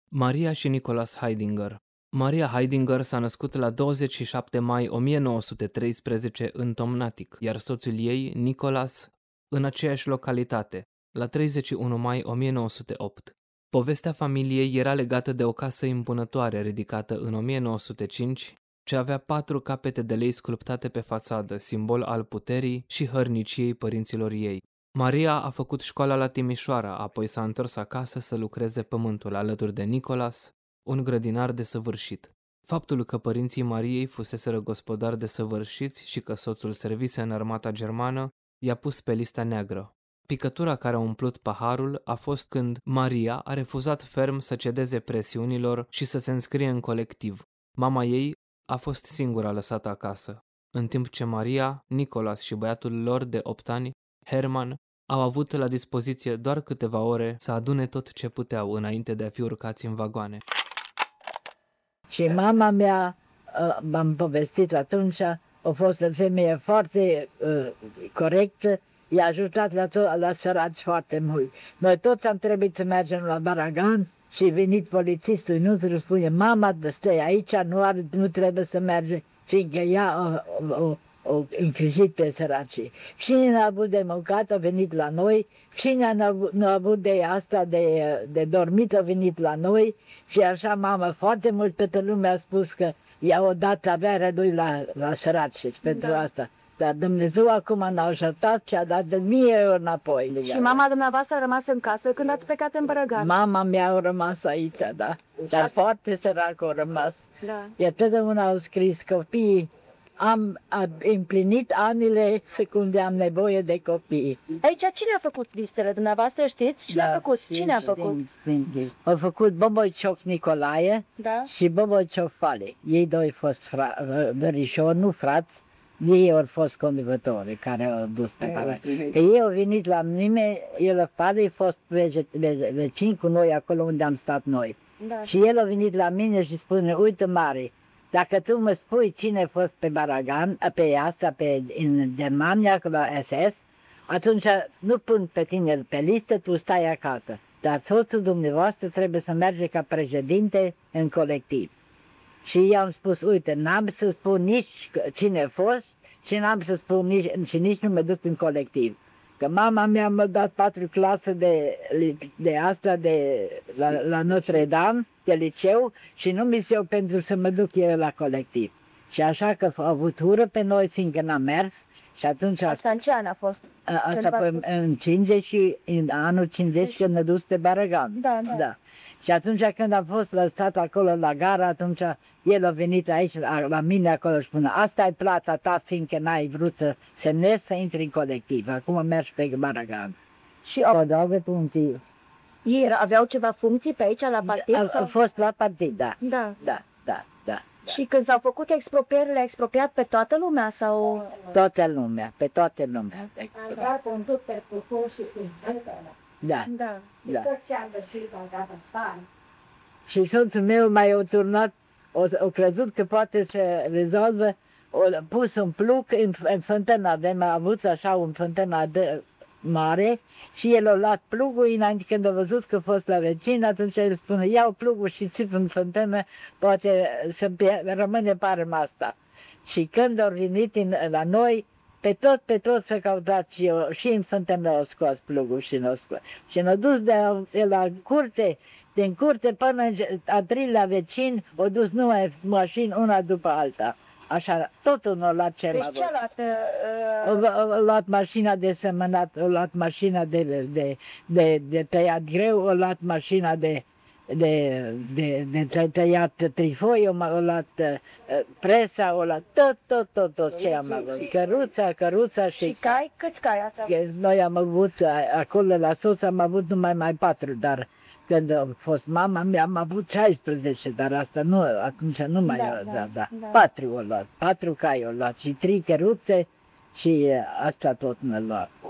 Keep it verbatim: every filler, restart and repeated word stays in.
Maria și Nicholas Heidinger. Maria Heidinger s-a născut la douăzeci și șapte mai o mie nouă sute treisprezece în Tomnatic, iar soțul ei, Nicholas, în aceeași localitate, la treizeci și unu mai o mie nouă sute opt. Povestea familiei era legată de o casă impunătoare ridicată în o mie nouă sute cinci, ce avea patru capete de lei sculptate pe fațadă, simbol al puterii și hărniciei părinților ei. Maria a făcut școala la Timișoara, apoi s-a întors acasă să lucreze pământul alături de Nicholas, un grădinar desăvârșit. Faptul că părinții Mariei fuseseră gospodari desăvârșiți și că soțul servise în armata germană i-a pus pe lista neagră. Picătura care a umplut paharul a fost când Maria a refuzat ferm să cedeze presiunilor și să se înscrie în colectiv. Mama ei a fost singura lăsată acasă, în timp ce Maria, Nicholas și băiatul lor de opt ani, Herman, au avut la dispoziție doar câteva ore să adune tot ce puteau înainte de a fi urcați în vagoane. Și mama mea, m-am povestit atunci, a fost o femeie foarte uh, corectă, i-a ajutat la, to- la sărați foarte mult. Noi toți am trebuit să mergem la Baragan și venit polițistul nostru spune, mama, stai aici, nu, are, nu trebuie să merge, fiindcă ea o, o, o infligit pe săracii. Cine n-a avut de mâncat a venit la noi, cine n-a avut, n-a avut de asta de, de dormit a venit la noi și așa mama foarte mult pe toată lumea a spus că i-a dat averea lui la, la săraci pentru da. Asta. Dar Dumnezeu acum n-a ajutat și a dat de mie ori înapoi. Și mama dumneavoastră a rămas în casă când ați plecat în Bărăgan? Mama mea a rămas aici, da. Dar foarte săracă a rămas. Da. Iar totdeauna au scris copiii. Am împlinit anile secunde am nevoie de copii. Aici cine a făcut listele? Dumneavoastră știți? Cine da, a făcut? Cine a făcut? A făcut Boboicioc Nicolae da? și Boboicioc Fale. Ei doi au fost verișori, nu frați. Ei au fost conducători care au dus pe care. Că ei au venit la mine, el Fale a fost vecin cu noi acolo unde am stat noi. Da. Și el a venit la mine și spune, uite Mari, dacă tu mă spui cine a fost pe Baragan, pe asta, pe, în Germania, la S S, atunci nu pun pe tine pe listă, tu stai acasă. Dar soțul dumneavoastră trebuie să merge ca președinte în colectiv. Și i-am spus, uite, n-am să spun nici cine a fost și n-am să spun nici, și nici nu mă duc în colectiv. Că mama mea m-a dat patru clase de, de asta de, la, la Notre Dame, de liceu, și nu mi se pentru să mă duc eu la colectiv. Și așa că a avut ură pe noi, fiindcă n-am mers. Și atunci... Asta în ce an a fost? A, asta pe, în cincizeci, în anul cincizeci, când ne dus pe Baragan. Da, da, da. Și atunci când a fost lăsat acolo la gara, atunci el a venit aici la, la mine acolo și spune, asta e plata ta, fiindcă n-ai vrut să semnezi să intri în colectiv. Acum mergi pe Baragan. Și o adaugă tu un tiu. Ei aveau ceva funcții pe aici la partid? A, sau? a fost la partid, da. Da. Da, da, da. Și când s-au făcut exproprieri, le-a expropriat pe toată lumea sau? Toată lumea, pe toată lumea. Da, condut pe Pucur și pe Da. Da. Da. Și soțul meu mai a turnat, o, o crezut că poate să rezolvă, o pus un plug în, în fântâna, de a avut așa un fântână de mare și el a luat plugul înainte când a văzut că a fost la vecin, atunci el spune, iau plugul și țip în fântână, poate să rămâne parem asta. Și când au venit în, la noi, pe tot, pe tot să căutați și eu, și în fântână au scos plugul și n-au scos. Și n-au dus de, de la curte, din curte până în a treilea vecin, au dus numai mașini una după alta. Așa, totul n-a luat ce deci m-a ce a luat? Uh... A luat mașina de semănat, a luat mașina de, de, de, de tăiat greu, a luat mașina de, de, de, de tăiat trifoi, a luat presa, a luat tot, tot, tot, tot ce am avut. Căruța, căruța și... Și cai? Câți cai ați avut? Noi am avut, acolo la soț am avut numai mai patru, dar când a fost mama mea am avut șaisprezece, dar asta nu, atunci nu mai, da, da, da, da. da. Patru au luat, patru cai au luat și trei căruțe și asta tot ne-a luat.